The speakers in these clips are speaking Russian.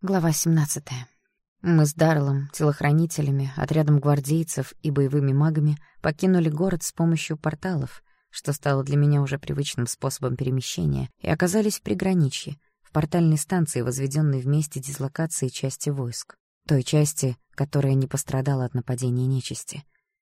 Глава 17. Мы с Дарреллом, телохранителями, отрядом гвардейцев и боевыми магами покинули город с помощью порталов, что стало для меня уже привычным способом перемещения, и оказались в приграничье, в портальной станции, возведенной в месте дислокации части войск. Той части, которая не пострадала от нападения нечисти.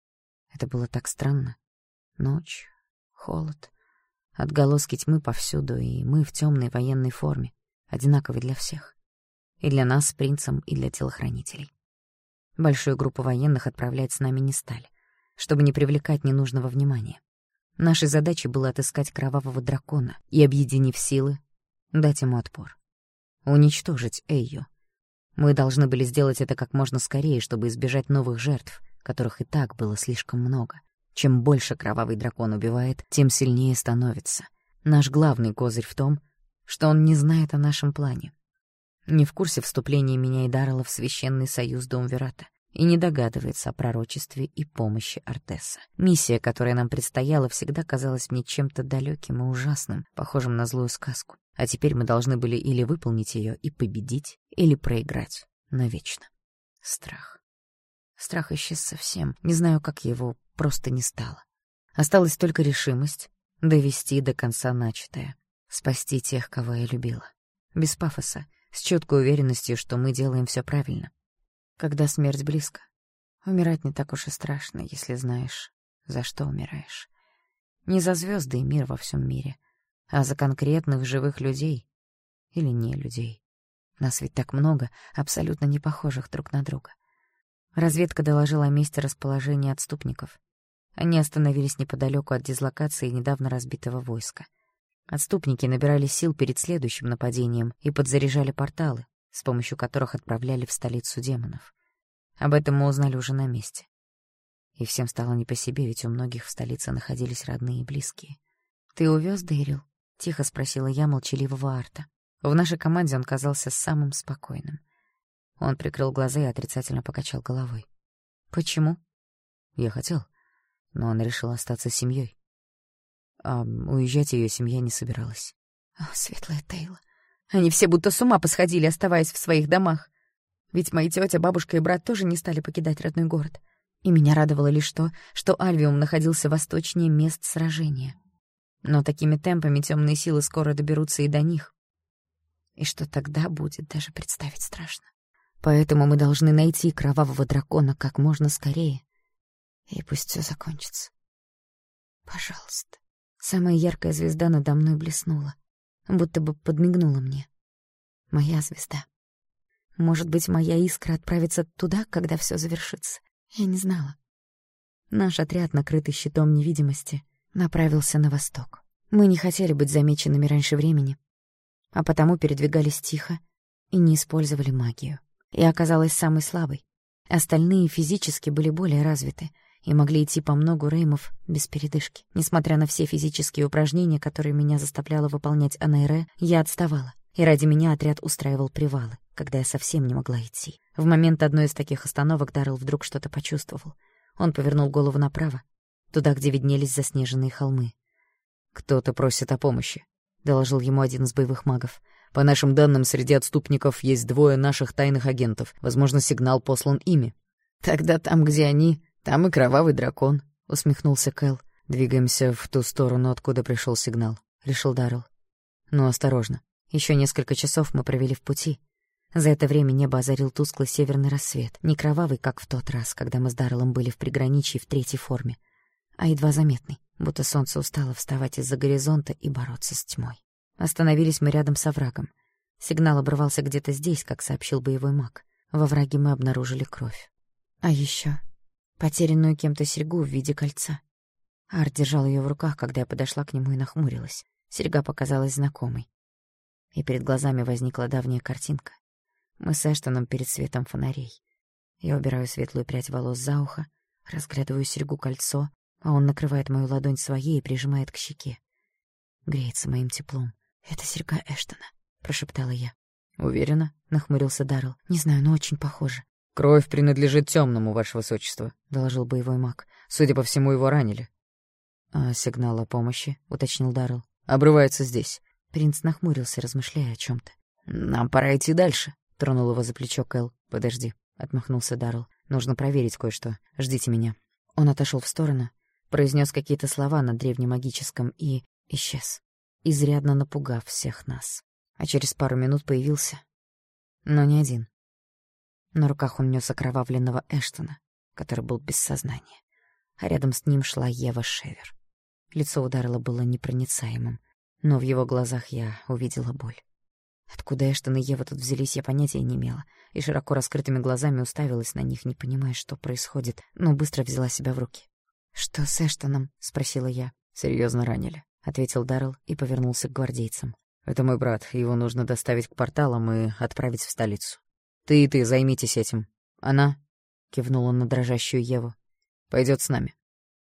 Это было так странно. Ночь, холод, отголоски тьмы повсюду, и мы в темной военной форме, одинаковой для всех. И для нас с принцем, и для телохранителей. Большую группу военных отправлять с нами не стали, чтобы не привлекать ненужного внимания. Нашей задачей было отыскать кровавого дракона и, объединив силы, дать ему отпор. Уничтожить Эйю. Мы должны были сделать это как можно скорее, чтобы избежать новых жертв, которых и так было слишком много. Чем больше кровавый дракон убивает, тем сильнее становится. Наш главный козырь в том, что он не знает о нашем плане. Не в курсе вступления меня и Даррелла в священный союз Думвирата и не догадывается о пророчестве и помощи Артесса. Миссия, которая нам предстояла, всегда казалась мне чем-то далеким и ужасным, похожим на злую сказку. А теперь мы должны были или выполнить ее и победить, или проиграть навечно. Страх. Страх исчез совсем. Не знаю, как его просто не стало. Осталась только решимость довести до конца начатое, спасти тех, кого я любила. Без пафоса, с четкой уверенностью, что мы делаем все правильно. Когда смерть близко, умирать не так уж и страшно, если знаешь, за что умираешь. Не за звезды и мир во всем мире, а за конкретных живых людей или не людей. Нас ведь так много, абсолютно не похожих друг на друга. Разведка доложила о месте расположения отступников. Они остановились неподалеку от дислокации недавно разбитого войска. Отступники набирали сил перед следующим нападением и подзаряжали порталы, с помощью которых отправляли в столицу демонов. Об этом мы узнали уже на месте. И всем стало не по себе, ведь у многих в столице находились родные и близкие. «Ты увез Дейрил?» — тихо спросила я молчаливого Арта. В нашей команде он казался самым спокойным. Он прикрыл глаза и отрицательно покачал головой. «Почему?» «Я хотел, но она решила остаться с семьей. А уезжать ее семья не собиралась». «О, светлая Тейла, они все будто с ума посходили, оставаясь в своих домах. Ведь мои тетя, бабушка и брат тоже не стали покидать родной город. И меня радовало лишь то, что Альвиум находился восточнее мест сражения. Но такими темпами темные силы скоро доберутся и до них. И что тогда будет, даже представить страшно. Поэтому мы должны найти кровавого дракона как можно скорее. И пусть все закончится. Пожалуйста». Самая яркая звезда надо мной блеснула, будто бы подмигнула мне. Моя звезда. Может быть, моя искра отправится туда, когда все завершится. Я не знала. Наш отряд, накрытый щитом невидимости, направился на восток. Мы не хотели быть замеченными раньше времени, а потому передвигались тихо и не использовали магию. Я оказалась самой слабой. Остальные физически были более развиты и могли идти по многу реймов без передышки. Несмотря на все физические упражнения, которые меня заставляла выполнять Анайре, я отставала, и ради меня отряд устраивал привалы, когда я совсем не могла идти. В момент одной из таких остановок Даррелл вдруг что-то почувствовал. Он повернул голову направо, туда, где виднелись заснеженные холмы. «Кто-то просит о помощи», — доложил ему один из боевых магов. «По нашим данным, среди отступников есть 2 наших тайных агентов. Возможно, сигнал послан ими». «Тогда там, где они, там и кровавый дракон», — усмехнулся Кэл. «Двигаемся в ту сторону, откуда пришел сигнал», — решил Даррелл. «Но осторожно. Еще несколько часов мы провели в пути. За это время небо озарил тусклый северный рассвет, не кровавый, как в тот раз, когда мы с Дарреллом были в приграничье в 3-й форме, а едва заметный, будто солнце устало вставать из-за горизонта и бороться с тьмой. Остановились мы рядом с оврагом. Сигнал обрывался где-то здесь, как сообщил боевой маг. Во овраге мы обнаружили кровь. А еще потерянную кем-то серьгу в виде кольца. Арт держал ее в руках, когда я подошла к нему и нахмурилась. Серьга показалась знакомой. И перед глазами возникла давняя картинка. Мы с Эштоном перед светом фонарей. Я убираю светлую прядь волос за ухо, разглядываю серьгу-кольцо, а он накрывает мою ладонь своей и прижимает к щеке. Греется моим теплом. «Это серьга Эштона», — прошептала я. «Уверена?» — нахмурился Даррелл. «Не знаю, но очень похоже». «Кровь принадлежит темному, ваше высочество», — доложил боевой маг. «Судя по всему, его ранили». «А сигнал о помощи?» — уточнил Даррелл. «Обрывается здесь». Принц нахмурился, размышляя о чем-то. «Нам пора идти дальше», — тронул его за плечо Кэл. «Подожди», — отмахнулся Даррелл. «Нужно проверить кое-что. Ждите меня». Он отошел в сторону, произнес какие-то слова на древнемагическом и исчез, изрядно напугав всех нас. А через пару минут появился, но не один. На руках он нес окровавленного Эштона, который был без сознания, а рядом с ним шла Ева Шевер. Лицо у Даррелла было непроницаемым, но в его глазах я увидела боль. Откуда Эштон и Ева тут взялись, я понятия не имела, и широко раскрытыми глазами уставилась на них, не понимая, что происходит, но быстро взяла себя в руки. «Что с Эштоном?» — спросила я. «Серьезно ранили», — ответил Даррелл и повернулся к гвардейцам. «Это мой брат, его нужно доставить к порталам и отправить в столицу. Ты и ты займитесь этим. Она, — кивнул он на дрожащую Еву, — пойдет с нами».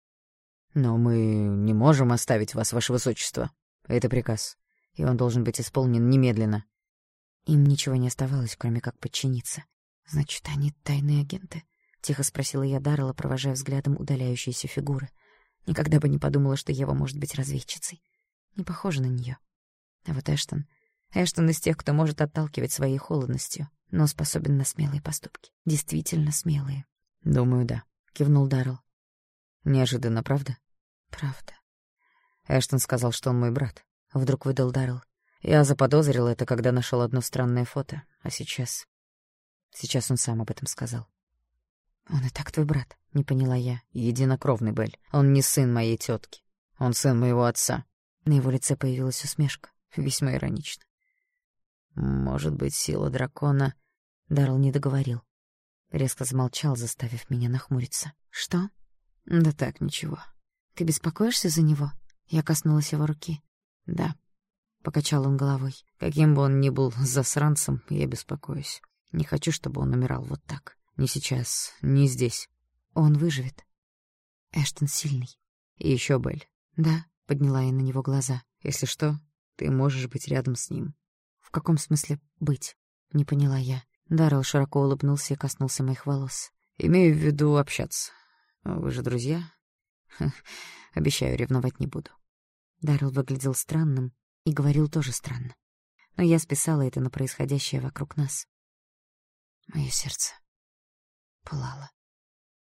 «Но мы не можем оставить вас, ваше высочество. Это приказ, и он должен быть исполнен немедленно». Им ничего не оставалось, кроме как подчиниться. «Значит, они тайные агенты?» — тихо спросила я Даррелла, провожая взглядом удаляющиеся фигуры. Никогда бы не подумала, что Ева может быть разведчицей. Не похожа на нее. А вот Эштон из тех, кто может отталкивать своей холодностью, но способен на смелые поступки. Действительно смелые. «Думаю, да», — кивнул Даррелл. «Неожиданно, правда?» «Правда». Эштон сказал, что он мой брат. Вдруг выдал Даррелл. Я заподозрил это, когда нашел одно странное фото. А сейчас он сам об этом сказал. «Он и так твой брат», — не поняла я. «Единокровный, Белль. Он не сын моей тетки. Он сын моего отца». На его лице появилась усмешка, весьма иронично. «Может быть, сила дракона...» Даррелл не договорил. Резко замолчал, заставив меня нахмуриться. «Что?» «Да так, ничего. Ты беспокоишься за него?» Я коснулась его руки. «Да», — покачал он головой. «Каким бы он ни был засранцем, я беспокоюсь. Не хочу, чтобы он умирал вот так. Ни сейчас, ни здесь». «Он выживет. Эштон сильный». «И еще, Белль». «Да», — подняла я на него глаза. «Если что, ты можешь быть рядом с ним». «В каком смысле быть?» — не поняла я. Даррелл широко улыбнулся и коснулся моих волос. «Имею в виду общаться. Вы же друзья?» «Обещаю, ревновать не буду». Даррелл выглядел странным и говорил тоже странно. Но я списала это на происходящее вокруг нас. Моё сердце пылало.